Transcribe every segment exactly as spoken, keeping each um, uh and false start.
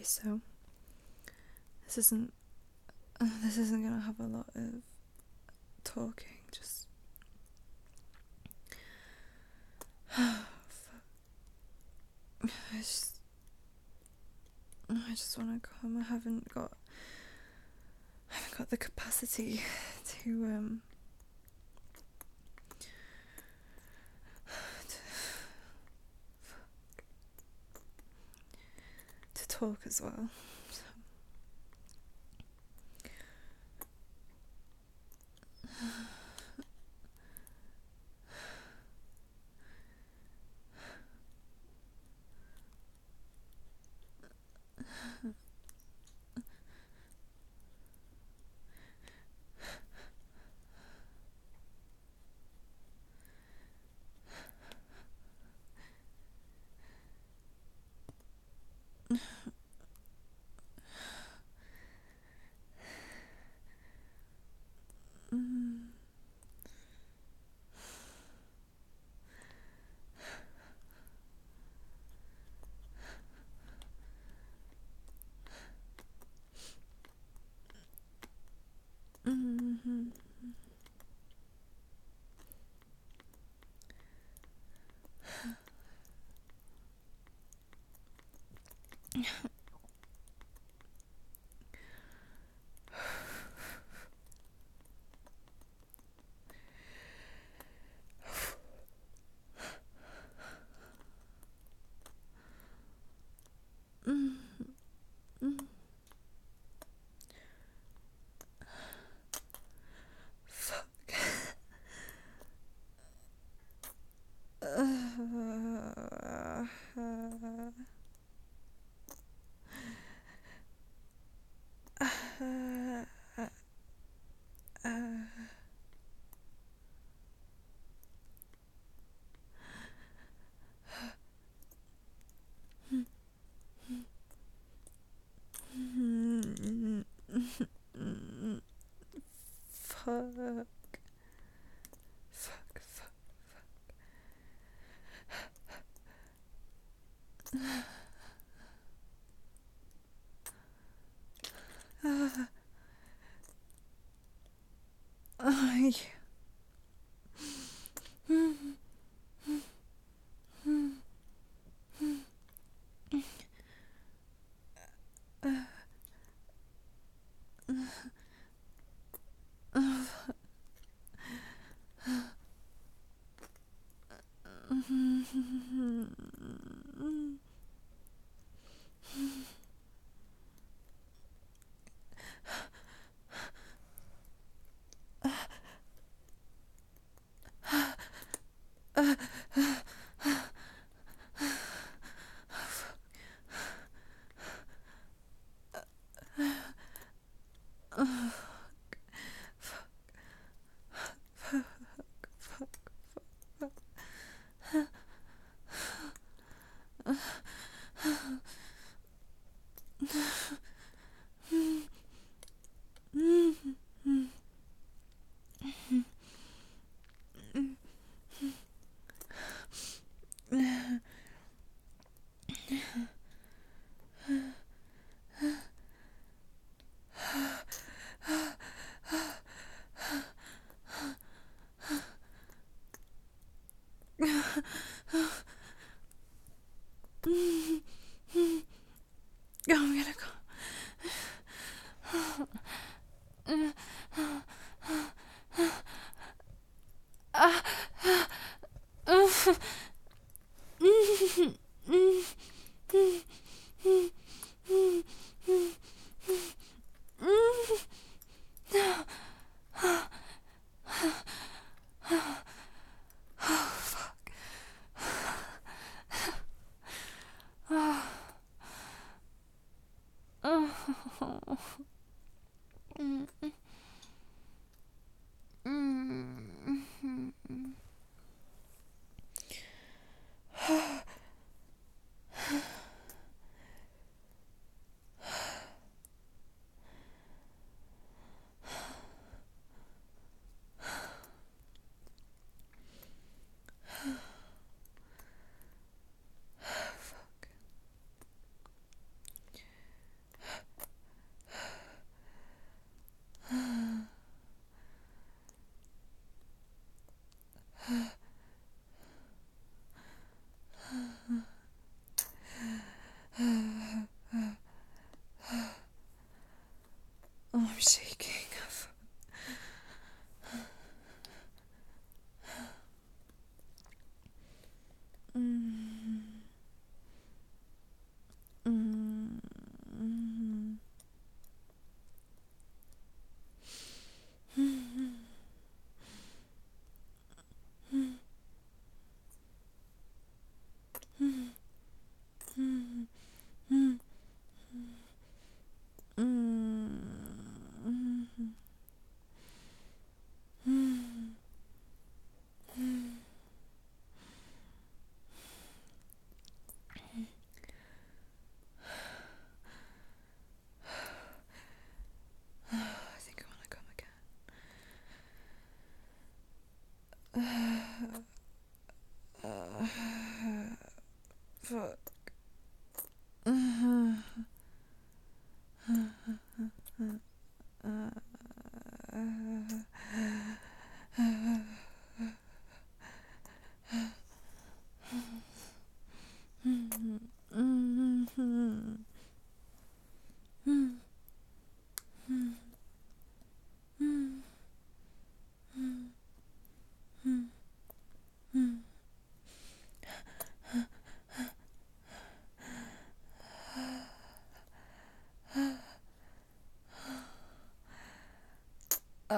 so this isn't uh, this isn't gonna have a lot of talking. Just I just I just want to come. I haven't got I haven't got the capacity to um to, to talk as well. So. Mm. Mm-hmm. Mm-hmm. Fuck. Uh, uh, uh, mm, mm, fuck. Fuck, fuck. Uh, I. I'm gonna go.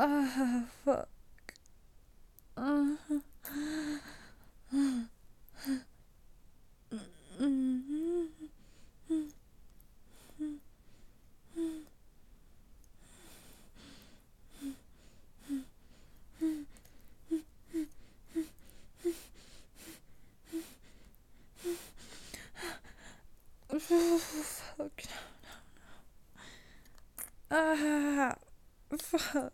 Ah, fuck. Uh, fuck. Ah, fuck.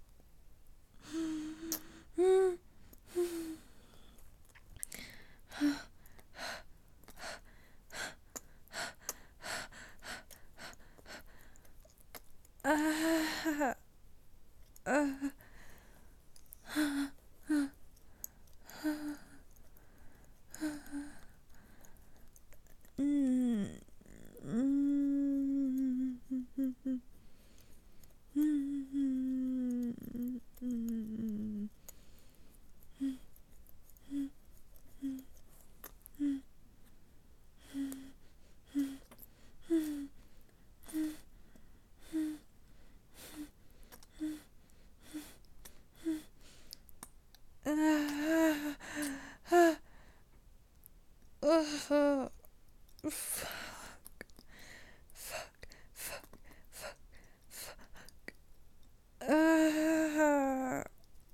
Ah, ah, mm, mm, mm, ah, ah, ah, fuck, fuck, fuck, fuck, fuck. Ah,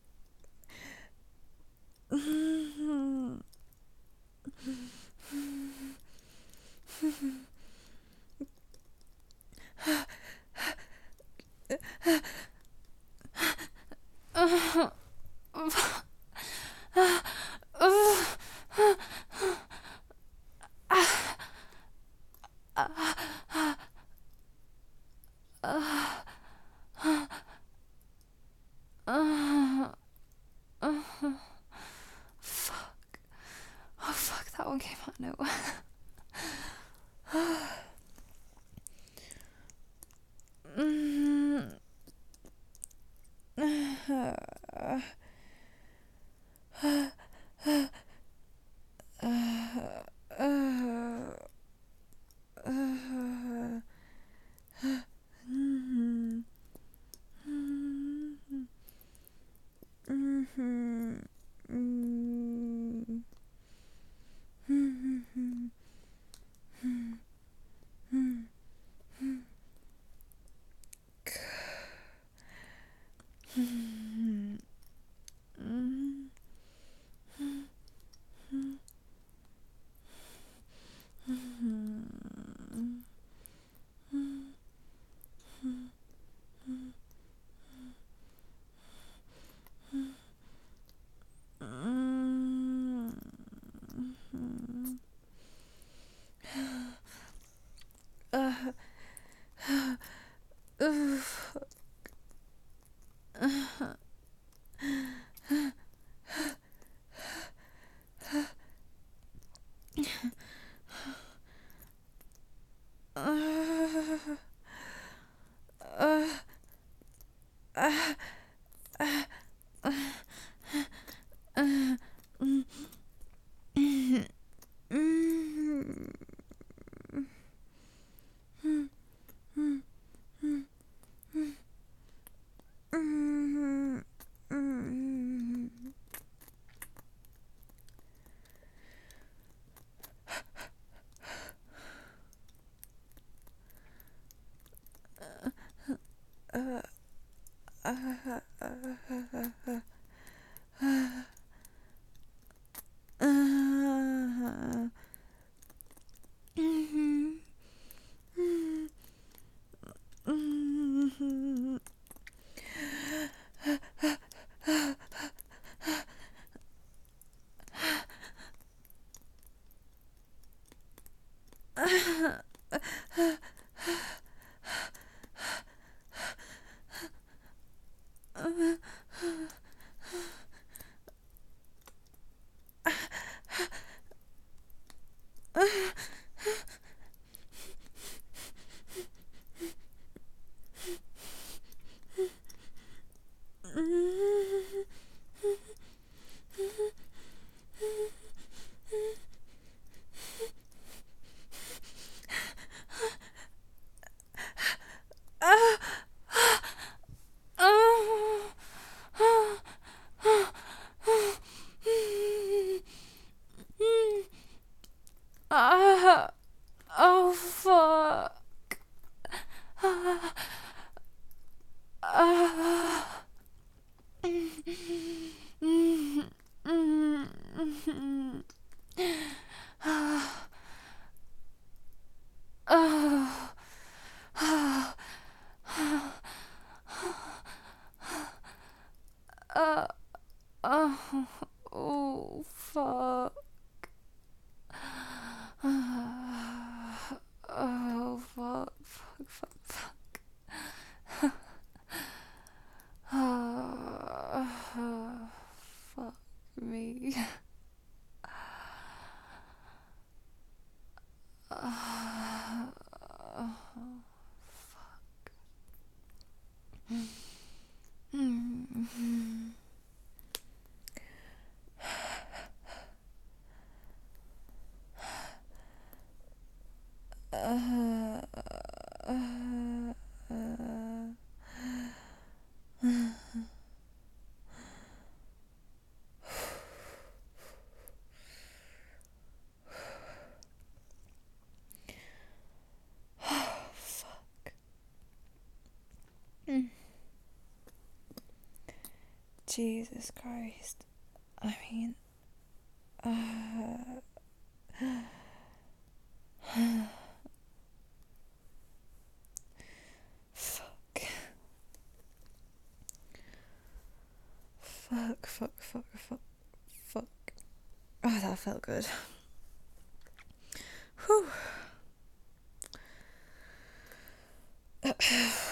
mm, ah, ah, ah, ah, ah, ah. Fuck. Oh fuck, that one came out of nowhere. Mm. Ah, ah, ah, ah, ah, mhm, mhm, mhm, mhm, mhm, mhm, mhm, mhm, mhm, mhm. Ah, oof. Ah, ah, ah, ah, ah, mm, mm, mm, mm, mm, mm, mm, mm. Uh, uh, uh, uh, uh, mhm, mm, mhm. Ah, ah, ah. Uh, oh, fuck. Uh, uh, mm, mm, mm, uh, uh, uh, uh, oh, fuck. Oh, fuck, fuck, fuck, fuck. Oh, fuck me. Oh, fuck. Mm-hmm. Uh, uh, uh, fuck. Mm. Jesus Christ. I mean, uh, fuck. Fuck, fuck, fuck, fuck, fuck. Oh, that felt good. Whew.